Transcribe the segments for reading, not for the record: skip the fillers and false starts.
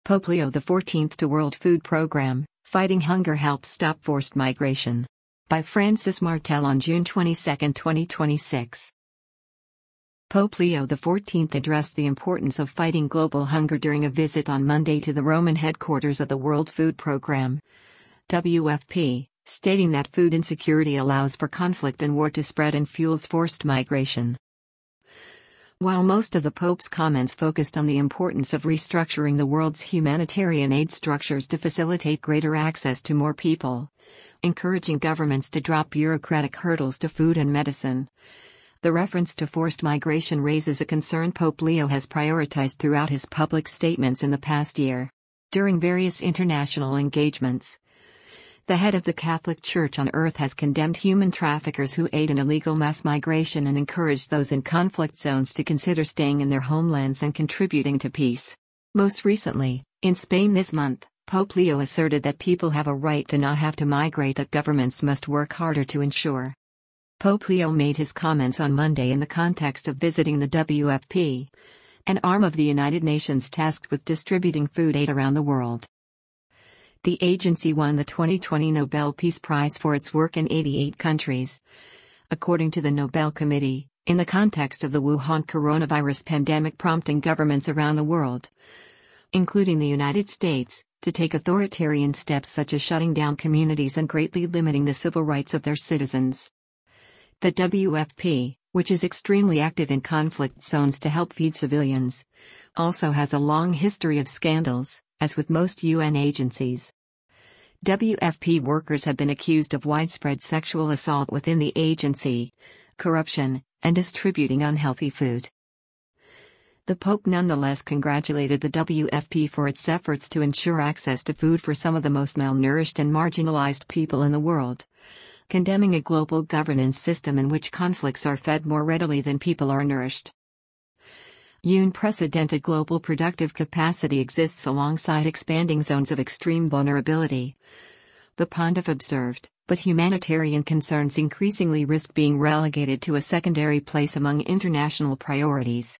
Pope Leo XIV to World Food Programme, Fighting Hunger Helps Stop Forced Migration. By Francis Martel on June 22, 2026. Pope Leo XIV addressed the importance of fighting global hunger during a visit on Monday to the Roman headquarters of the World Food Programme, WFP, stating that food insecurity allows for conflict and war to spread and fuels forced migration. While most of the Pope's comments focused on the importance of restructuring the world's humanitarian aid structures to facilitate greater access to more people, encouraging governments to drop bureaucratic hurdles to food and medicine, the reference to forced migration raises a concern Pope Leo has prioritized throughout his public statements in the past year. During various international engagements, the head of the Catholic Church on earth has condemned human traffickers who aid in illegal mass migration and encouraged those in conflict zones to consider staying in their homelands and contributing to peace. Most recently, in Spain this month, Pope Leo asserted that people have a right to not have to migrate, that governments must work harder to ensure. Pope Leo made his comments on Monday in the context of visiting the WFP, an arm of the United Nations tasked with distributing food aid around the world. The agency won the 2020 Nobel Peace Prize for its work in 88 countries. According to the Nobel Committee, in the context of the Wuhan coronavirus pandemic prompting governments around the world, including the United States, to take authoritarian steps such as shutting down communities and greatly limiting the civil rights of their citizens. The WFP, which is extremely active in conflict zones to help feed civilians, also has a long history of scandals, as with most UN agencies. WFP workers have been accused of widespread sexual assault within the agency, corruption, and distributing unhealthy food. The Pope nonetheless congratulated the WFP for its efforts to ensure access to food for some of the most malnourished and marginalized people in the world, condemning a global governance system in which conflicts are fed more readily than people are nourished. Unprecedented global productive capacity exists alongside expanding zones of extreme vulnerability, the pontiff observed, but humanitarian concerns increasingly risk being relegated to a secondary place among international priorities.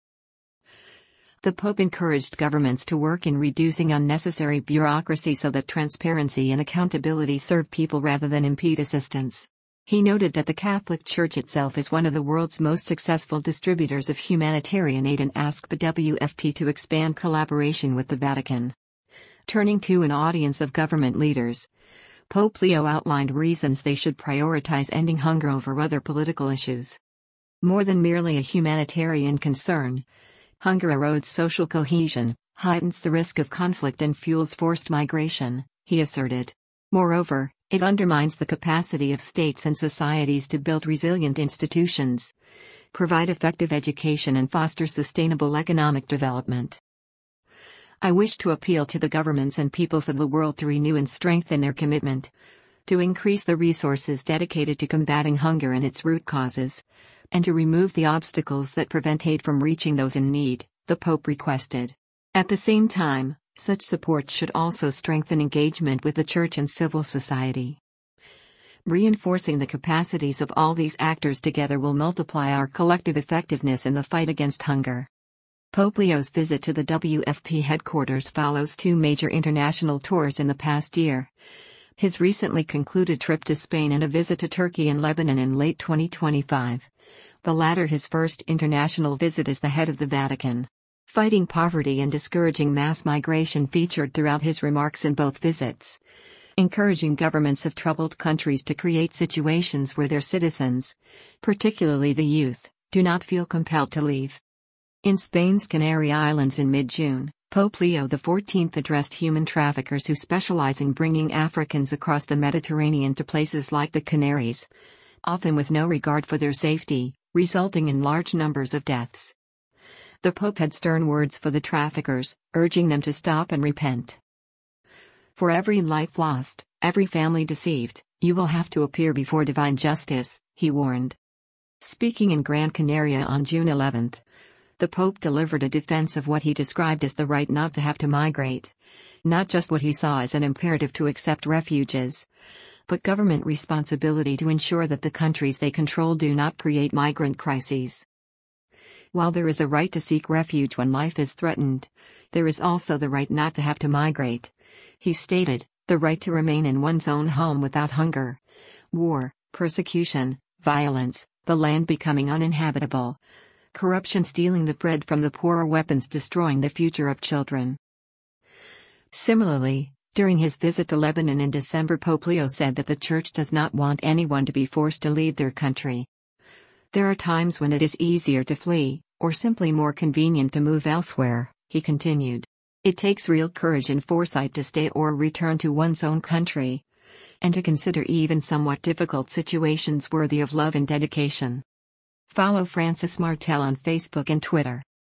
The Pope encouraged governments to work in reducing unnecessary bureaucracy so that transparency and accountability serve people rather than impede assistance. He noted that the Catholic Church itself is one of the world's most successful distributors of humanitarian aid and asked the WFP to expand collaboration with the Vatican. Turning to an audience of government leaders, Pope Leo outlined reasons they should prioritize ending hunger over other political issues. More than merely a humanitarian concern, hunger erodes social cohesion, heightens the risk of conflict and fuels forced migration, he asserted. Moreover, it undermines the capacity of states and societies to build resilient institutions, provide effective education and foster sustainable economic development. I wish to appeal to the governments and peoples of the world to renew and strengthen their commitment, to increase the resources dedicated to combating hunger and its root causes, and to remove the obstacles that prevent aid from reaching those in need, the Pope requested. At the same time, such support should also strengthen engagement with the Church and civil society. Reinforcing the capacities of all these actors together will multiply our collective effectiveness in the fight against hunger. Pope Leo's visit to the WFP headquarters follows two major international tours in the past year: his recently concluded trip to Spain and a visit to Turkey and Lebanon in late 2025. The latter his first international visit as the head of the Vatican. Fighting poverty and discouraging mass migration featured throughout his remarks in both visits, encouraging governments of troubled countries to create situations where their citizens, particularly the youth, do not feel compelled to leave. In Spain's Canary Islands in mid-June, Pope Leo XIV addressed human traffickers who specialize in bringing Africans across the Mediterranean to places like the Canaries, often with no regard for their safety, resulting in large numbers of deaths. The Pope had stern words for the traffickers, urging them to stop and repent. For every life lost, every family deceived, you will have to appear before divine justice, he warned. Speaking in Gran Canaria on June 11, the Pope delivered a defense of what he described as the right not to have to migrate, not just what he saw as an imperative to accept refugees, but government responsibility to ensure that the countries they control do not create migrant crises. While there is a right to seek refuge when life is threatened, There is also the right not to have to migrate. He stated, the right to remain in one's own home without hunger, war, persecution, violence, the land becoming uninhabitable, corruption stealing the bread from the poor, or weapons destroying the future of children. Similarly, during his visit to Lebanon in December, Pope Leo said that the Church does not want anyone to be forced to leave their country. There are times when it is easier to flee, or simply more convenient to move elsewhere, he continued. It takes real courage and foresight to stay or return to one's own country, and to consider even somewhat difficult situations worthy of love and dedication. Follow Francis Martel on Facebook and Twitter.